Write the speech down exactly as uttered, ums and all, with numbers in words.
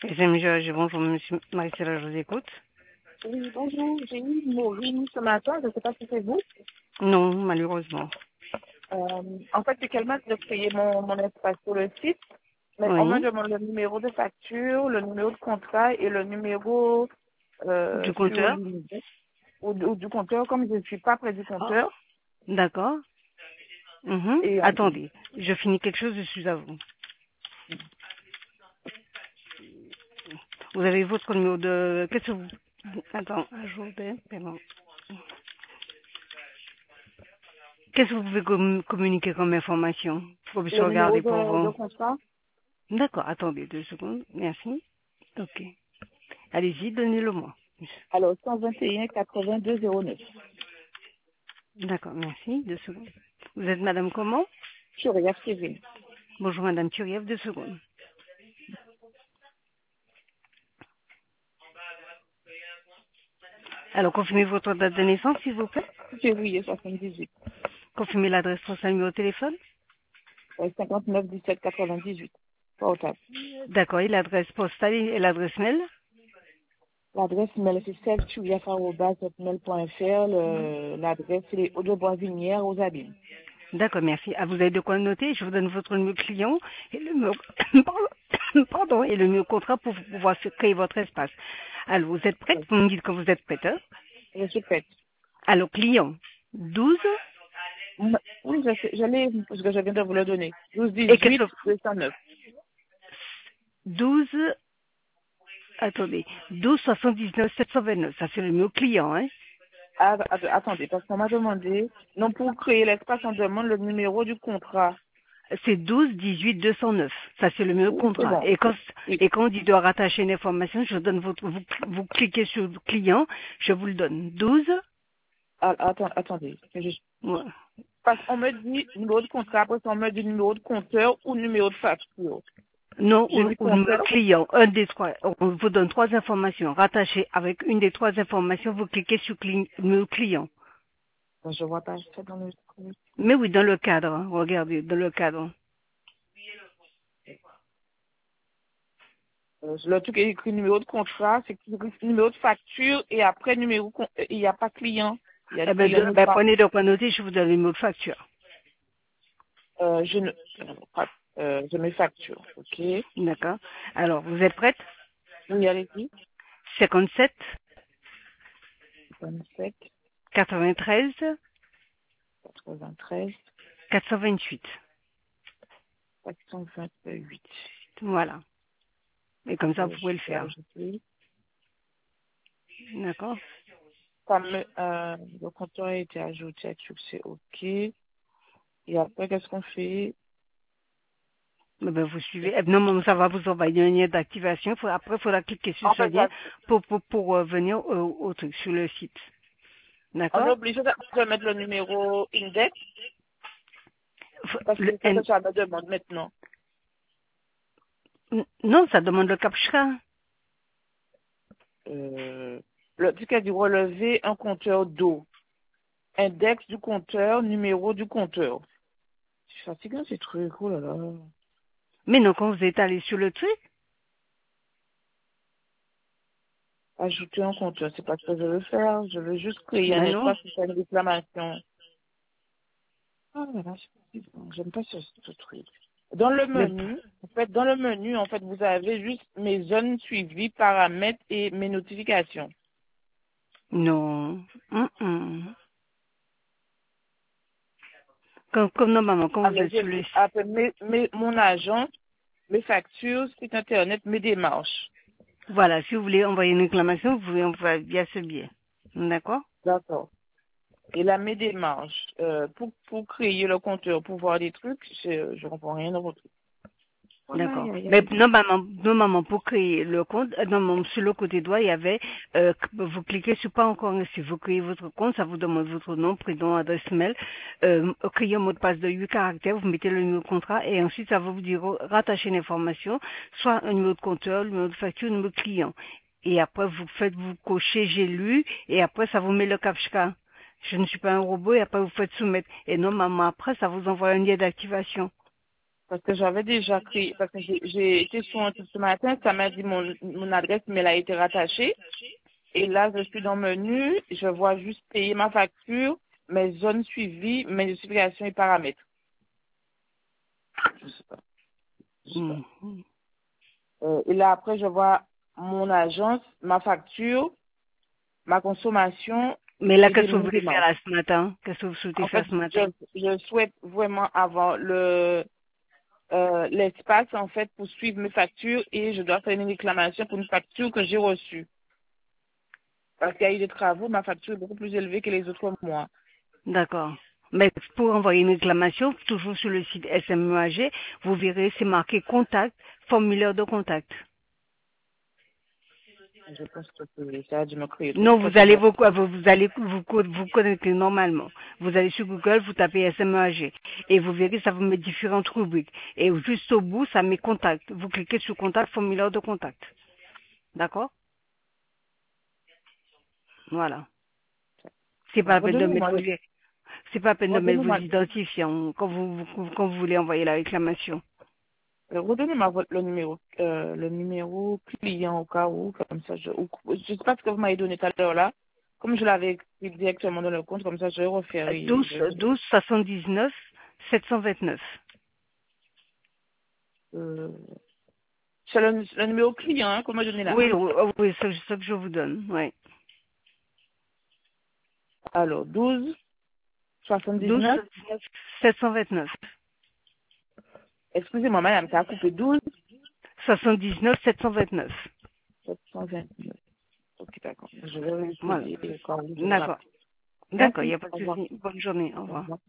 J'aime Georges, bonjour monsieur Marie-Céla, je vous écoute. Oui, bonjour, j'ai eu Maureen ce matin, je ne sais pas si c'est vous. Non, malheureusement. Euh, en fait, c'est qu'elle m'a de créer mon, mon espace sur le site, mais on me Oui, demande le numéro de facture, le numéro de contrat et le numéro du euh, sur compteur. l'unité ou, ou du compteur, comme je ne suis pas près du Ah, compteur. d'accord. Mhm. Et euh, Attendez, je finis quelque chose, je suis à vous. Vous avez votre numéro de... Qu'est-ce que vous... Attends, un jour de... pardon. Qu'est-ce que vous pouvez com- communiquer comme information pour que je puisse le numéro regarder pour de, de vous? contrat, D'accord, attendez deux secondes, merci. Ok. Allez-y, donnez-le moi. alors cent vingt et un quatre-vingt-deux zéro neuf. D'accord, merci, deux secondes. Vous êtes madame comment? Je regarde Kevin. Bonjour madame Turiev, deux secondes. Alors, confirmez votre date de naissance, s'il vous plaît. Février soixante-dix-huit, Confirmez l'adresse postale numéro de téléphone. euh, cinquante-neuf dix-sept quatre-vingt-dix-huit. Portable. D'accord, et l'adresse postale et l'adresse mail. L'adresse mail, c'est self-chouiaf arobase hotmail point f r. Le- L'adresse, c'est les Hauts-de-Boisvinières aux Abîmes. D'accord, merci. Ah, vous avez de quoi noter. Je vous donne votre numéro client et le numéro, pardon, et le numéro contrat pour pouvoir se créer votre espace. Alors, vous êtes prête? Oui, Vous me dites quand vous êtes prête, hein? je suis prête. Alors, client douze M- Oui, je, sais- je l'ai, parce que je viens de vous le donner. douze et qu'est-ce dix-huit que deux cent neuf. douze, attendez, douze soixante-dix-neuf sept cent vingt-neuf. Ça, c'est le numéro client, hein? Ah, att- attendez, parce qu'on m'a demandé, non, pour créer l'espace, on demande le numéro du contrat. C'est douze dix-huit deux cent neuf. Ça, c'est le numéro Oui, c'est contrat. bon. Et quand, Oui. et quand on dit de rattacher une information, je donne votre, vous, vous cliquez sur le client, je vous le donne. douze. Ah, attends, attendez. Je- Ouais. Parce qu'on me dit numéro de contrat, après on me dit numéro de compteur ou numéro de facture. Non, J'ai ou, dit ou numéro compteur. client, un des trois. On vous donne trois informations. Rattachez avec une des trois informations, vous cliquez sur cli- numéro client. Ben, je vois pas ça dans le truc. Mais oui, dans le cadre, hein. Regardez, dans le cadre. Euh, le truc est écrit numéro de contrat, c'est écrit numéro de facture et après numéro, con- euh, il n'y a pas client. Il y a, Eh ben, il y a de- nulle ben, part. prenez de quoi noter, je vous donne le numéro de facture. Euh, je ne, euh, pas- euh, je mets facture. Ok. Oui, D'accord. Alors, vous êtes prête? allez-y. cinquante-sept, vingt-sept, quatre-vingt-treize, quatre-vingt-treize, quatre cent vingt-huit. quatre cent vingt-huit. Voilà. Et comme ça, Euh, vous pouvez le je vais faire. ajouter. D'accord? Ça me, euh, le compteur a été ajouté à succès. Ok. Et après, qu'est-ce qu'on fait? Eh ben, vous suivez. Eh, non, mais ça va vous envoyer un lien d'activation. Faut- Après, il faudra cliquer sur En ce fait, lien ça- pour, pour, pour euh, venir au, au truc, sur le site. on est D'accord? obligé de de mettre le numéro index Faut- parce que le c'est ce N- que ça me demande maintenant. N- Non, ça demande le captcha. Euh, le truc a dit relever un compteur d'eau. Index du compteur, numéro du compteur. C'est fatigant ces trucs, oh là là. Mais non, quand vous êtes allé sur le truc, Ajouter un compteur, c'est pas ce que je veux faire. Je veux juste créer un ben non. espace pour faire une réclamation. Ah là là, c'est fatigant. J'aime pas ce, ce truc. Dans le Mais, menu, en fait, dans le menu, en fait, vous avez juste mes zones suivies, paramètres et mes notifications. non. Hum, hum. Comme, comme normalement, quand vous Alors, êtes je sur le suis site. après mes, mes, mon agent, mes factures, site internet, mes démarches. Voilà, si vous voulez envoyer une réclamation, vous pouvez envoyer via ce biais. D'accord? D'accord. Et là, mes démarches, euh, pour, pour créer le compteur, pour voir des trucs, je, je comprends rien dans votre truc. Aïe, D'accord. aïe, Mais aïe. normalement, normalement, pour créer le compte, euh, normalement, sur le côté droit, il y avait, euh, vous cliquez sur pas encore si vous créez votre compte, ça vous demande votre nom, prénom, adresse mail, euh, créer un mot de passe de huit caractères, vous mettez le numéro de contrat et ensuite ça va vous dire oh, rattacher une information, soit un numéro de compteur, le numéro de facture, le numéro de client. Et après, vous faites, vous cochez j'ai lu et après, ça vous met le captcha. Je ne suis pas un robot et après, vous faites soumettre. Et normalement, après, ça vous envoie un lien d'activation. Parce que j'avais déjà créé, parce que j'ai j'ai été sur un truc ce matin, ça m'a dit mon, mon adresse mail a été rattachée. Et là, je suis dans le menu, je vois juste payer ma facture, mes zones suivies, mes notifications et paramètres. Je sais pas. Je sais pas. Mhm. Euh, et là, après, je vois mon agence, ma facture, ma consommation Mais là, et des qu'est-ce que vous voulez faire paiements. là ce matin? Qu'est-ce que vous souhaitez En faire fait, ce matin? je, je souhaite vraiment avoir le euh, l'espace, en fait, pour suivre mes factures et je dois faire une réclamation pour une facture que j'ai reçue. Parce qu'il y a eu des travaux, ma facture est beaucoup plus élevée que les autres mois. D'accord. Mais pour envoyer une réclamation, toujours sur le site S M E A G, vous verrez, c'est marqué contact, formulaire de contact. Je pense que c'est- ça a dû me créer trop de Non, vous allez problèmes. vous, vous, vous allez vous, co- vous connecter normalement. Vous allez sur Google, vous tapez S M E A G et vous verrez, ça vous met différentes rubriques. Et juste au bout, ça met contact. Vous cliquez sur contact, formulaire de contact. D'accord? Voilà. C'est pas Bon, la peine de mettre redonnez-moi vos, le, c'est pas la peine de mettre vos redonnez-moi, identifiants quand vous, vous- quand vous voulez envoyer la réclamation. euh, redonnez-moi votre- le numéro, euh, le numéro client au cas où, comme ça, je, ou- je sais pas ce que vous m'avez donné tout à l'heure là. Comme je l'avais écrit directement dans le compte, comme ça, je vais refaire et douze, je, douze, soixante-dix-neuf, sept cent vingt-neuf. euh, c'est le, le numéro client, hein, qu'on m'a donné là. Oui, oui, oui, c'est ce que je vous donne, oui. Alors, douze, douze, soixante-dix-neuf. soixante-dix-neuf, sept cent vingt-neuf. Excusez-moi, madame, ça a coupé douze, soixante-dix-neuf, sept cent vingt-neuf. sept cent vingt-neuf. Ok, d'accord. Je vais Voilà. essayer et quand vous je vous D'accord. rappelle. D'accord, il n'y Merci. a pas de Au revoir. souci. Bonne journée. Au Au revoir. revoir.